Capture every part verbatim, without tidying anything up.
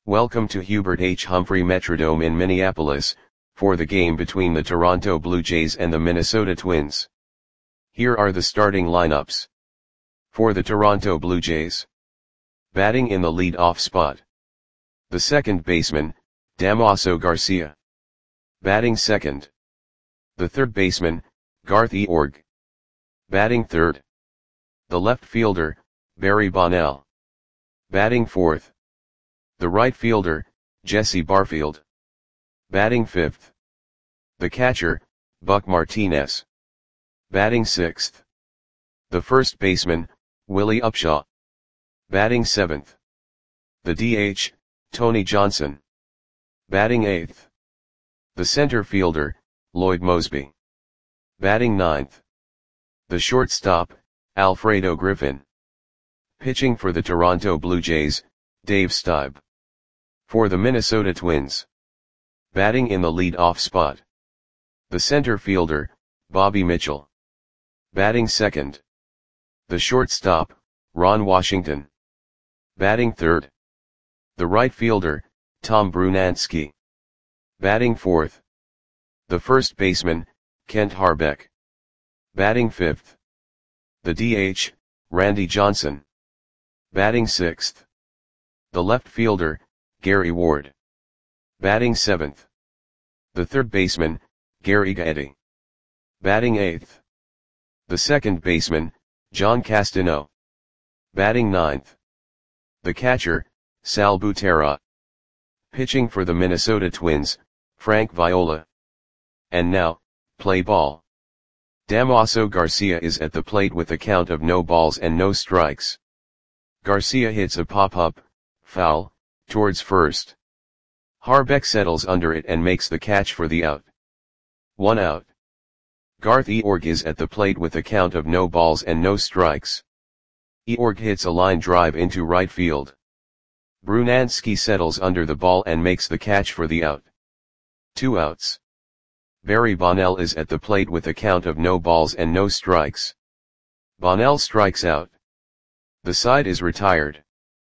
Welcome to Hubert H. Humphrey Metrodome in Minneapolis, for the game between the Toronto Blue Jays and the Minnesota Twins. Here are the starting lineups. For the Toronto Blue Jays. Batting in the lead-off spot. The second baseman, Damaso Garcia. Batting second. The third baseman, Garth Eorg. Batting third. The left fielder, Barry Bonnell. Batting fourth. The right fielder, Jesse Barfield. Batting fifth. The catcher, Buck Martinez. Batting sixth. The first baseman, Willie Upshaw. Batting seventh. The D H, Tony Johnson. Batting eighth. The center fielder, Lloyd Moseby. Batting ninth. The shortstop, Alfredo Griffin. Pitching for the Toronto Blue Jays, Dave Stieb. For the Minnesota Twins. Batting in the lead-off spot. The center fielder, Bobby Mitchell. Batting second. The shortstop, Ron Washington. Batting third. The right fielder, Tom Brunansky. Batting fourth. The first baseman, Kent Harbeck. Batting fifth. The D H, Randy Johnson. Batting sixth. The left fielder, Gary Ward. Batting seventh. The third baseman, Gary Gaetti. Batting eighth. The second baseman, John Castano. Batting ninth. The catcher, Sal Butera. Pitching for the Minnesota Twins, Frank Viola. And now, play ball. Damaso Garcia is at the plate with a count of no balls and no strikes. Garcia hits a pop-up, foul, towards first. Harbeck settles under it and makes the catch for the out. One out. Garth Eorg is at the plate with a count of no balls and no strikes. Eorg hits a line drive into right field. Brunansky settles under the ball and makes the catch for the out. Two outs. Barry Bonnell is at the plate with a count of no balls and no strikes. Bonnell strikes out. The side is retired.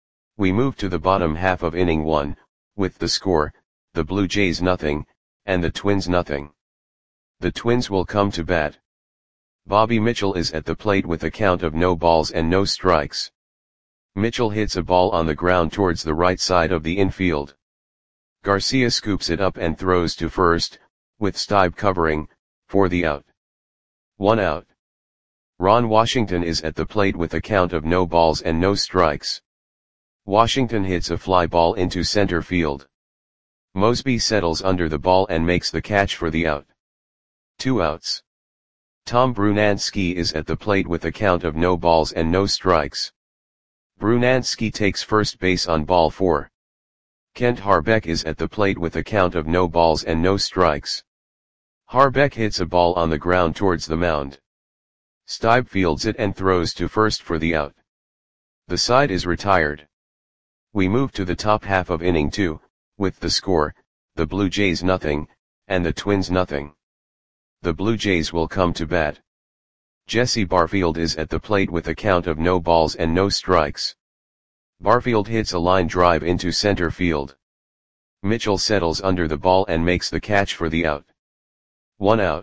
We move to the bottom half of inning one, with the score, the Blue Jays nothing, and the Twins nothing. The Twins will come to bat. Bobby Mitchell is at the plate with a count of no balls and no strikes. Mitchell hits a ball on the ground towards the right side of the infield. Garcia scoops it up and throws to first, with Stieb covering, for the out. One out. Ron Washington is at the plate with a count of no balls and no strikes. Washington hits a fly ball into center field. Moseby settles under the ball and makes the catch for the out. Two outs. Tom Brunansky is at the plate with a count of no balls and no strikes. Brunansky takes first base on ball four. Kent Harbeck is at the plate with a count of no balls and no strikes. Harbeck hits a ball on the ground towards the mound. Stieb fields it and throws to first for the out. The side is retired. We move to the top half of inning two, with the score, the Blue Jays nothing, and the Twins nothing. The Blue Jays will come to bat. Jesse Barfield is at the plate with a count of no balls and no strikes. Barfield hits a line drive into center field. Mitchell settles under the ball and makes the catch for the out. One out.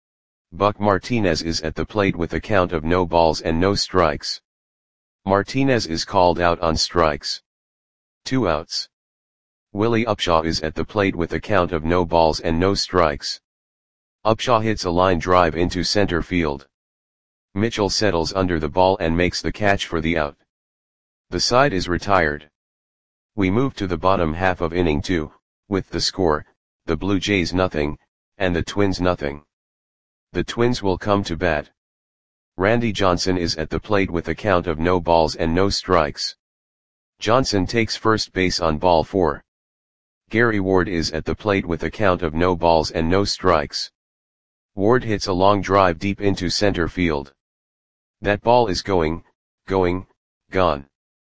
Buck Martinez is at the plate with a count of no balls and no strikes. Martinez is called out on strikes. Two outs. Willie Upshaw is at the plate with a count of no balls and no strikes. Upshaw hits a line drive into center field. Mitchell settles under the ball and makes the catch for the out. The side is retired. We move to the bottom half of inning two, with the score, the Blue Jays nothing, and the Twins nothing. The Twins will come to bat. Randy Johnson is at the plate with a count of no balls and no strikes. Johnson takes first base on ball four. Gary Ward is at the plate with a count of no balls and no strikes. Ward hits a long drive deep into center field. That ball is going, going, gone.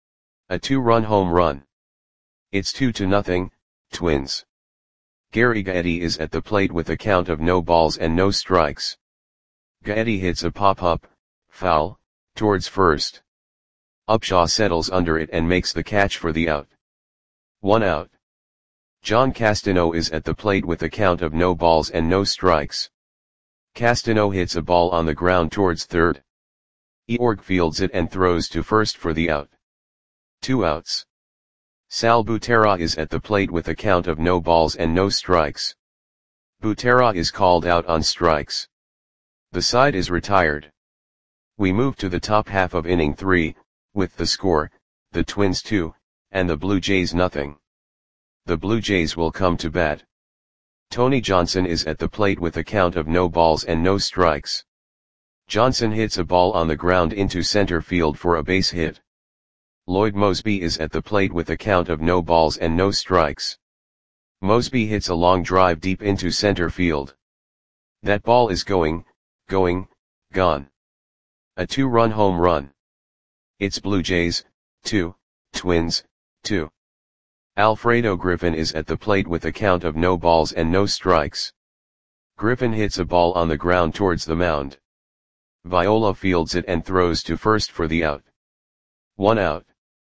A two-run home run. It's two to nothing, Twins. Gary Gaetti is at the plate with a count of no balls and no strikes. Gaetti hits a pop-up, foul, towards first. Upshaw settles under it and makes the catch for the out. One out. John Castano is at the plate with a count of no balls and no strikes. Castano hits a ball on the ground towards third. Eorg fields it and throws to first for the out. Two outs. Sal Butera is at the plate with a count of no balls and no strikes. Butera is called out on strikes. The side is retired. We move to the top half of inning three, with the score, the Twins two, and the Blue Jays nothing. The Blue Jays will come to bat. Tony Johnson is at the plate with a count of no balls and no strikes. Johnson hits a ball on the ground into center field for a base hit. Lloyd Moseby is at the plate with a count of no balls and no strikes. Moseby hits a long drive deep into center field. That ball is going, going, gone. A two-run home run. It's Blue Jays, two, Twins, two. Alfredo Griffin is at the plate with a count of no balls and no strikes. Griffin hits a ball on the ground towards the mound. Viola fields it and throws to first for the out. One out.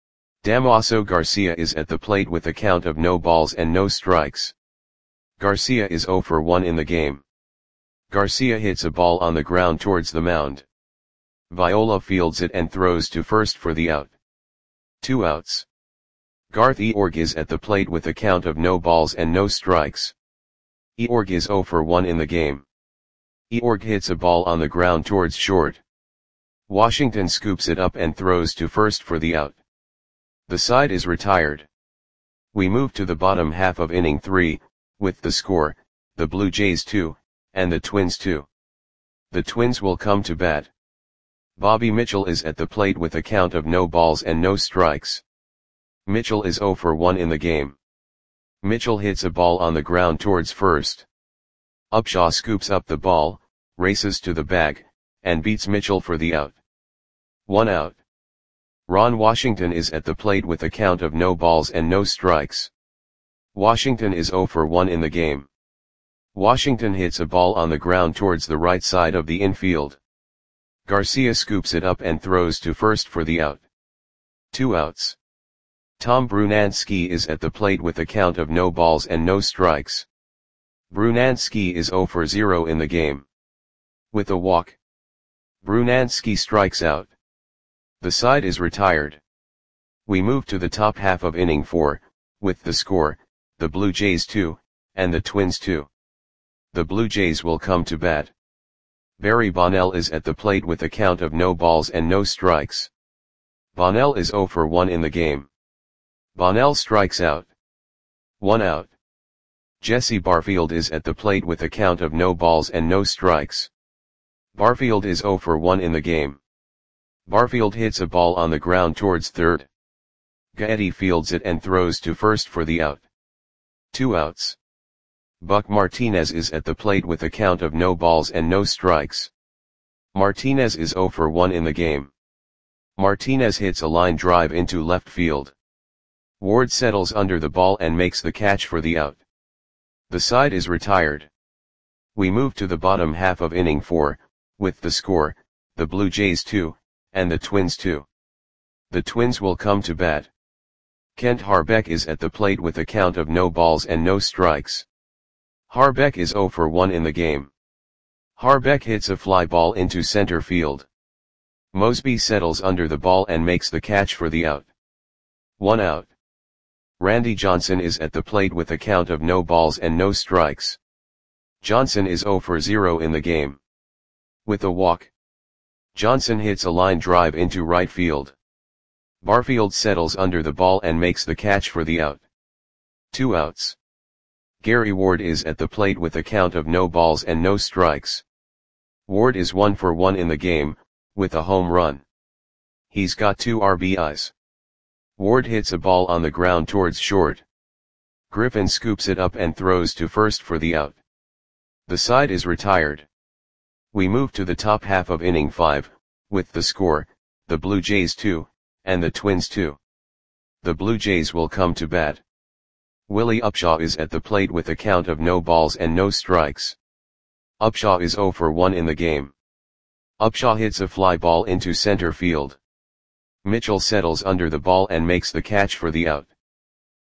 Damaso Garcia is at the plate with a count of no balls and no strikes. Garcia is zero for one in the game. Garcia hits a ball on the ground towards the mound. Viola fields it and throws to first for the out. Two outs. Garth Eorg is at the plate with a count of no balls and no strikes. Eorg is zero for one in the game. Eorg hits a ball on the ground towards short. Washington scoops it up and throws to first for the out. The side is retired. We move to the bottom half of inning three, with the score, the Blue Jays two, and the Twins two. The Twins will come to bat. Bobby Mitchell is at the plate with a count of no balls and no strikes. Mitchell is zero for one in the game. Mitchell hits a ball on the ground towards first. Upshaw scoops up the ball, races to the bag, and beats Mitchell for the out. One out. Ron Washington is at the plate with a count of no balls and no strikes. Washington is zero for one in the game. Washington hits a ball on the ground towards the right side of the infield. Garcia scoops it up and throws to first for the out. Two outs. Tom Brunansky is at the plate with a count of no balls and no strikes. Brunansky is zero for zero in the game. With a walk, Brunansky strikes out. The side is retired. We move to the top half of inning four, with the score, the Blue Jays two, and the Twins two. The Blue Jays will come to bat. Barry Bonnell is at the plate with a count of no balls and no strikes. Bonnell is zero for one in the game. Bonnell strikes out. One out. Jesse Barfield is at the plate with a count of no balls and no strikes. Barfield is zero for one in the game. Barfield hits a ball on the ground towards third. Gaetti fields it and throws to first for the out. Two outs. Buck Martinez is at the plate with a count of no balls and no strikes. Martinez is zero for one in the game. Martinez hits a line drive into left field. Ward settles under the ball and makes the catch for the out. The side is retired. We move to the bottom half of inning four, with the score, the Blue Jays two, and the Twins two. The Twins will come to bat. Kent Harbeck is at the plate with a count of no balls and no strikes. Harbeck is zero for one in the game. Harbeck hits a fly ball into center field. Moseby settles under the ball and makes the catch for the out. One out. Randy Johnson is at the plate with a count of no balls and no strikes. Johnson is zero for zero in the game. With a walk, Johnson hits a line drive into right field. Barfield settles under the ball and makes the catch for the out. Two outs. Gary Ward is at the plate with a count of no balls and no strikes. Ward is one for one in the game, with a home run. He's got two R B Is. Ward hits a ball on the ground towards short. Griffin scoops it up and throws to first for the out. The side is retired. We move to the top half of inning five, with the score, the Blue Jays two, and the Twins two. The Blue Jays will come to bat. Willie Upshaw is at the plate with a count of no balls and no strikes. Upshaw is zero for one in the game. Upshaw hits a fly ball into center field. Mitchell settles under the ball and makes the catch for the out.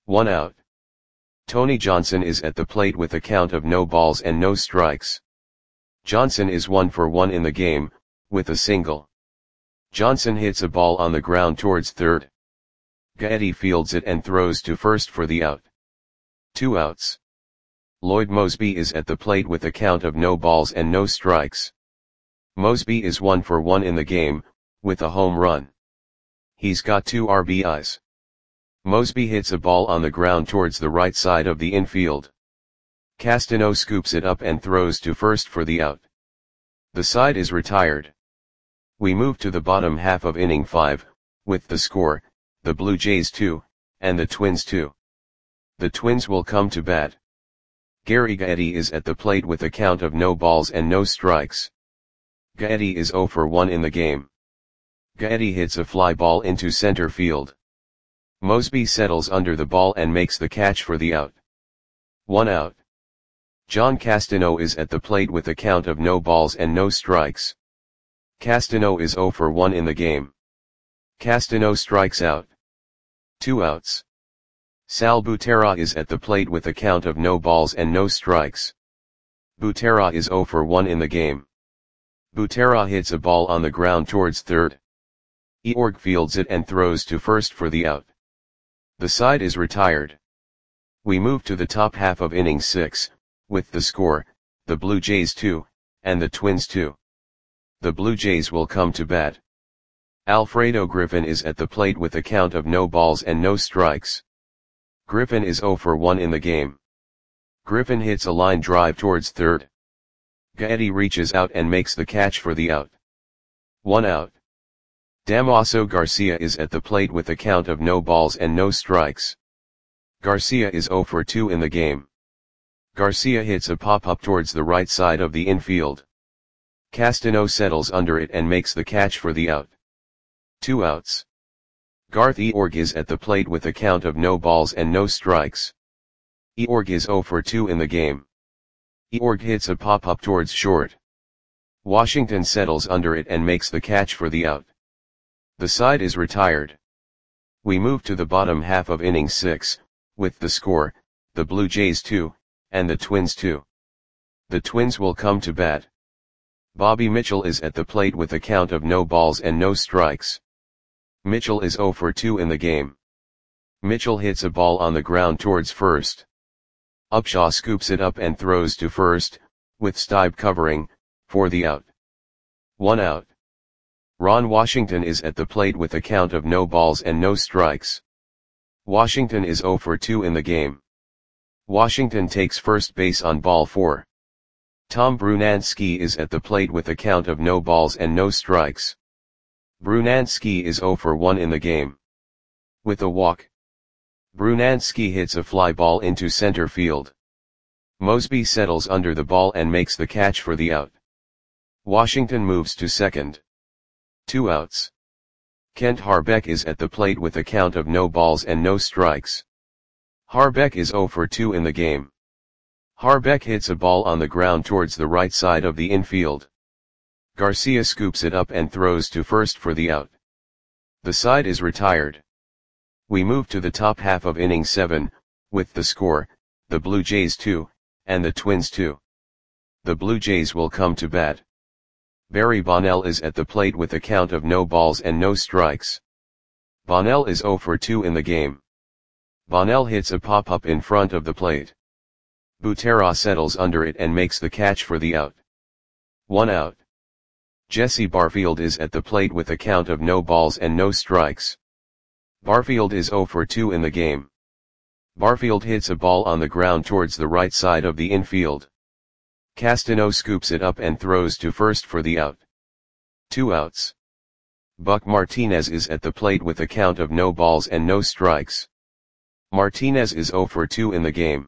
One out. Tony Johnson is at the plate with a count of no balls and no strikes. Johnson is one for one in the game, with a single. Johnson hits a ball on the ground towards third. Gaetti fields it and throws to first for the out. Two outs. Lloyd Moseby is at the plate with a count of no balls and no strikes. Moseby is one for one in the game, with a home run. He's got two R B Is. Moseby hits a ball on the ground towards the right side of the infield. Castano scoops it up and throws to first for the out. The side is retired. We move to the bottom half of inning five, with the score, the Blue Jays two, and the Twins two. The Twins will come to bat. Gary Gaetti is at the plate with a count of no balls and no strikes. Gaetti is zero for one in the game. Gaetti hits a fly ball into center field. Moseby settles under the ball and makes the catch for the out. One out. John Castano is at the plate with a count of no balls and no strikes. Castano is zero for one in the game. Castano strikes out. Two outs. Sal Butera is at the plate with a count of no balls and no strikes. Butera is zero for one in the game. Butera hits a ball on the ground towards third. Eorg fields it and throws to first for the out. The side is retired. We move to the top half of inning six, with the score, the Blue Jays two, and the Twins two. The Blue Jays will come to bat. Alfredo Griffin is at the plate with a count of no balls and no strikes. Griffin is zero for one in the game. Griffin hits a line drive towards third. Gaetti reaches out and makes the catch for the out. One out. Damaso Garcia is at the plate with a count of no balls and no strikes. Garcia is zero for two in the game. Garcia hits a pop-up towards the right side of the infield. Castano settles under it and makes the catch for the out. Two outs. Garth Eorg is at the plate with a count of no balls and no strikes. Eorg is zero for two in the game. Eorg hits a pop-up towards short. Washington settles under it and makes the catch for the out. The side is retired. We move to the bottom half of inning six, with the score, the Blue Jays two, and the Twins two. The Twins will come to bat. Bobby Mitchell is at the plate with a count of no balls and no strikes. Mitchell is zero for two in the game. Mitchell hits a ball on the ground towards first. Upshaw scoops it up and throws to first, with Stibe covering, for the out. One out. Ron Washington is at the plate with a count of no balls and no strikes. Washington is zero for two in the game. Washington takes first base on ball four. Tom Brunansky is at the plate with a count of no balls and no strikes. Brunansky is zero for one in the game. With a walk. Brunansky hits a fly ball into center field. Moseby settles under the ball and makes the catch for the out. Washington moves to second. Two outs. Kent Harbeck is at the plate with a count of no balls and no strikes. Harbeck is zero for two in the game. Harbeck hits a ball on the ground towards the right side of the infield. Garcia scoops it up and throws to first for the out. The side is retired. We move to the top half of inning seven, with the score, the Blue Jays two, and the Twins two. The Blue Jays will come to bat. Barry Bonnell is at the plate with a count of no balls and no strikes. Bonnell is zero for two in the game. Bonnell hits a pop-up in front of the plate. Butera settles under it and makes the catch for the out. One out. Jesse Barfield is at the plate with a count of no balls and no strikes. Barfield is zero for two in the game. Barfield hits a ball on the ground towards the right side of the infield. Castano scoops it up and throws to first for the out. Two outs. Buck Martinez is at the plate with a count of no balls and no strikes. Martinez is zero for two in the game.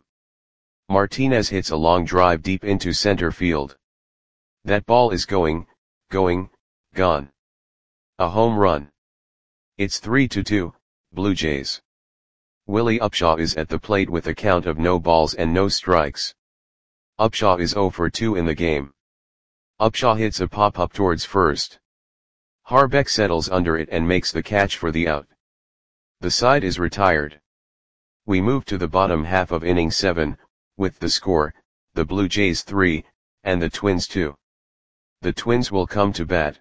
Martinez hits a long drive deep into center field. That ball is going, going, gone. A home run. It's three to two, Blue Jays. Willie Upshaw is at the plate with a count of no balls and no strikes. Upshaw is zero for two in the game. Upshaw hits a pop-up towards first. Harbeck settles under it and makes the catch for the out. The side is retired. We move to the bottom half of inning seven, with the score, the Blue Jays three, and the Twins two. The Twins will come to bat.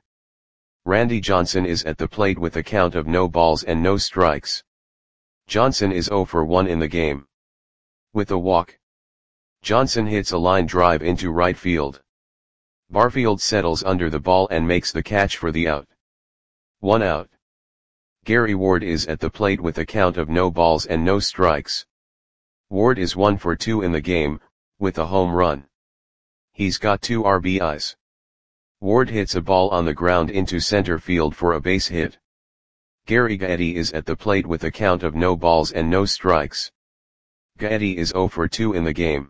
Randy Johnson is at the plate with a count of no balls and no strikes. Johnson is oh for one in the game. With a walk, Johnson hits a line drive into right field. Barfield settles under the ball and makes the catch for the out. One out. Gary Ward is at the plate with a count of no balls and no strikes. Ward is one for two in the game, with a home run. He's got two R B Is. Ward hits a ball on the ground into center field for a base hit. Gary Gaetti is at the plate with a count of no balls and no strikes. Gaetti is oh for two in the game.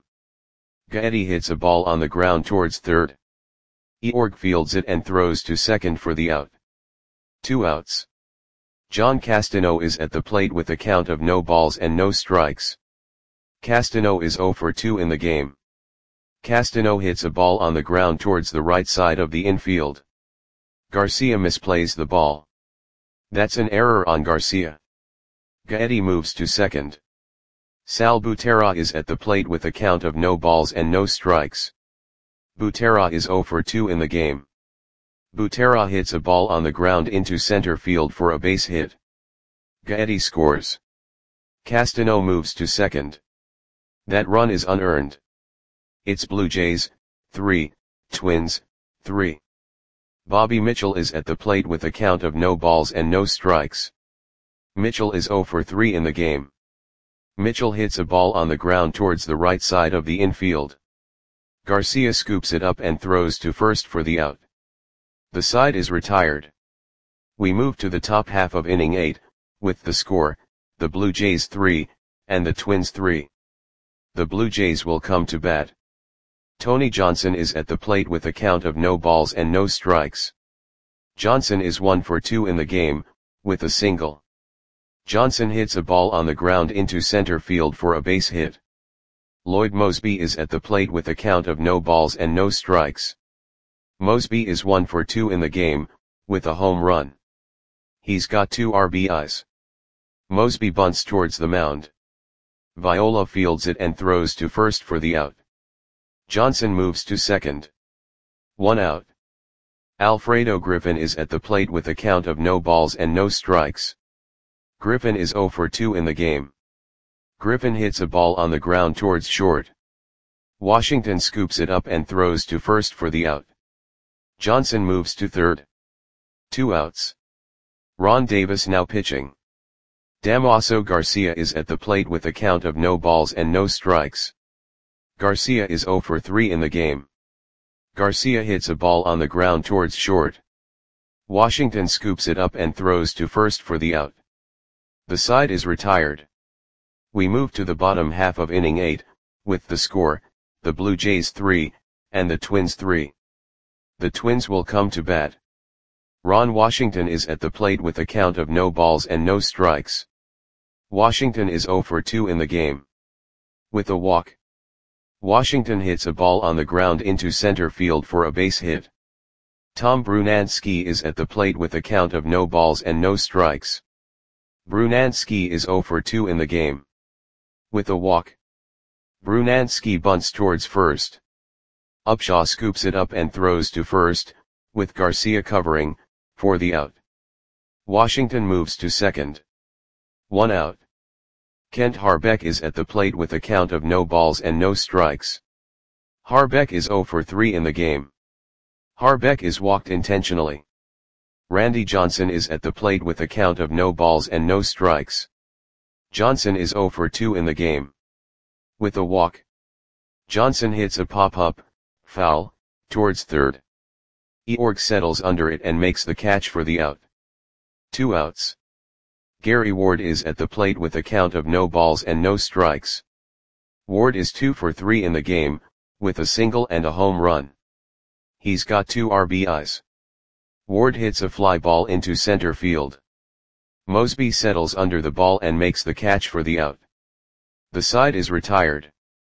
Gaetti hits a ball on the ground towards third. Eorg fields it and throws to second for the out. Two outs. John Castano is at the plate with a count of no balls and no strikes. Castano is oh for two in the game. Castano hits a ball on the ground towards the right side of the infield. Garcia misplays the ball. That's an error on Garcia. Gaetti moves to second. Sal Butera is at the plate with a count of no balls and no strikes. Butera is oh for two in the game. Butera hits a ball on the ground into center field for a base hit. Gaetti scores. Castano moves to second. That run is unearned. It's Blue Jays, three, Twins, three. Bobby Mitchell is at the plate with a count of no balls and no strikes. Mitchell is oh for three in the game. Mitchell hits a ball on the ground towards the right side of the infield. Garcia scoops it up and throws to first for the out. The side is retired. We move to the top half of inning eight, with the score, the Blue Jays three, and the Twins three. The Blue Jays will come to bat. Tony Johnson is at the plate with a count of no balls and no strikes. Johnson is one for two in the game, with a single. Johnson hits a ball on the ground into center field for a base hit. Lloyd Mosby is at the plate with a count of no balls and no strikes. Mosby is one for two in the game, with a home run. He's got two R B Is. Mosby bunts towards the mound. Viola fields it and throws to first for the out. Johnson moves to second. One out. Alfredo Griffin is at the plate with a count of no balls and no strikes. Griffin is oh for two in the game. Griffin hits a ball on the ground towards short. Washington scoops it up and throws to first for the out. Johnson moves to third. Two outs. Ron Davis now pitching. Damaso Garcia is at the plate with a count of no balls and no strikes. Garcia is oh for three in the game. Garcia hits a ball on the ground towards short. Washington scoops it up and throws to first for the out. The side is retired. We move to the bottom half of inning eight, with the score, the Blue Jays three, and the Twins three. The Twins will come to bat. Ron Washington is at the plate with a count of no balls and no strikes. Washington is oh for two in the game. With a walk, Washington hits a ball on the ground into center field for a base hit. Tom Brunansky is at the plate with a count of no balls and no strikes. Brunansky is oh for two in the game. With a walk, Brunansky bunts towards first. Upshaw scoops it up and throws to first, with Garcia covering, for the out. Washington moves to second. One out. Kent Harbeck is at the plate with a count of no balls and no strikes. Harbeck is oh for three in the game. Harbeck is walked intentionally. Randy Johnson is at the plate with a count of no balls and no strikes. Johnson is oh for two in the game. With a walk, Johnson hits a pop-up, foul, towards third. Eorg settles under it and makes the catch for the out. Two outs. Gary Ward is at the plate with a count of no balls and no strikes. Ward is two for three in the game, with a single and a home run. He's got two R B Is. Ward hits a fly ball into center field. Mosby settles under the ball and makes the catch for the out. The side is retired.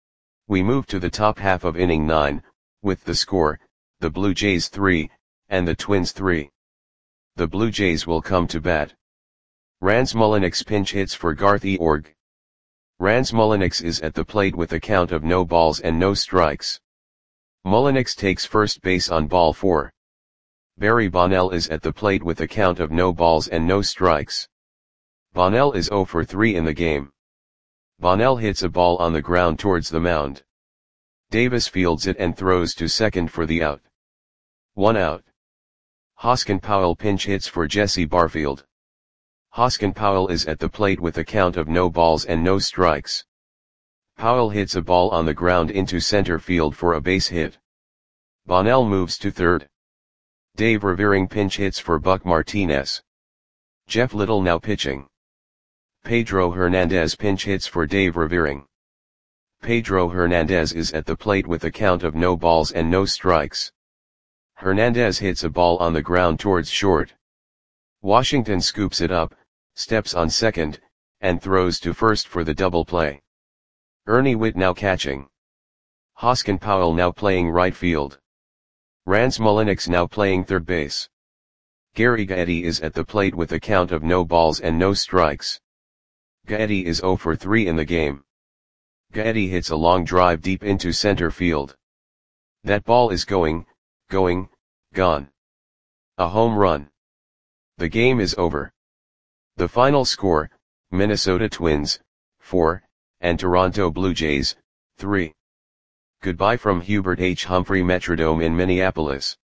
We move to the top half of inning nine, with the score, the Blue Jays three, and the Twins three. The Blue Jays will come to bat. Rance Mulliniks pinch hits for Garth Eorg. Rans Mulliniks is at the plate with a count of no balls and no strikes. Mulliniks takes first base on ball four. Barry Bonnell is at the plate with a count of no balls and no strikes. Bonnell is zero for three in the game. Bonnell hits a ball on the ground towards the mound. Davis fields it and throws to second for the out. One out. Hoskin Powell pinch hits for Jesse Barfield. Hoskin Powell is at the plate with a count of no balls and no strikes. Powell hits a ball on the ground into center field for a base hit. Bonnell moves to third. Dave Revering pinch hits for Buck Martinez. Jeff Little now pitching. Pedro Hernandez pinch hits for Dave Revering. Pedro Hernandez is at the plate with a count of no balls and no strikes. Hernandez hits a ball on the ground towards short. Washington scoops it up, steps on second, and throws to first for the double play. Ernie Witt now catching. Hoskin Powell now playing right field. Rans Mulliniks now playing third base. Gary Gaetti is at the plate with a count of no balls and no strikes. Gaetti is zero for three in the game. Gaetti hits a long drive deep into center field. That ball is going, going, gone. A home run. The game is over. The final score, Minnesota Twins, four, and Toronto Blue Jays, three. Goodbye from Hubert H. Humphrey Metrodome in Minneapolis.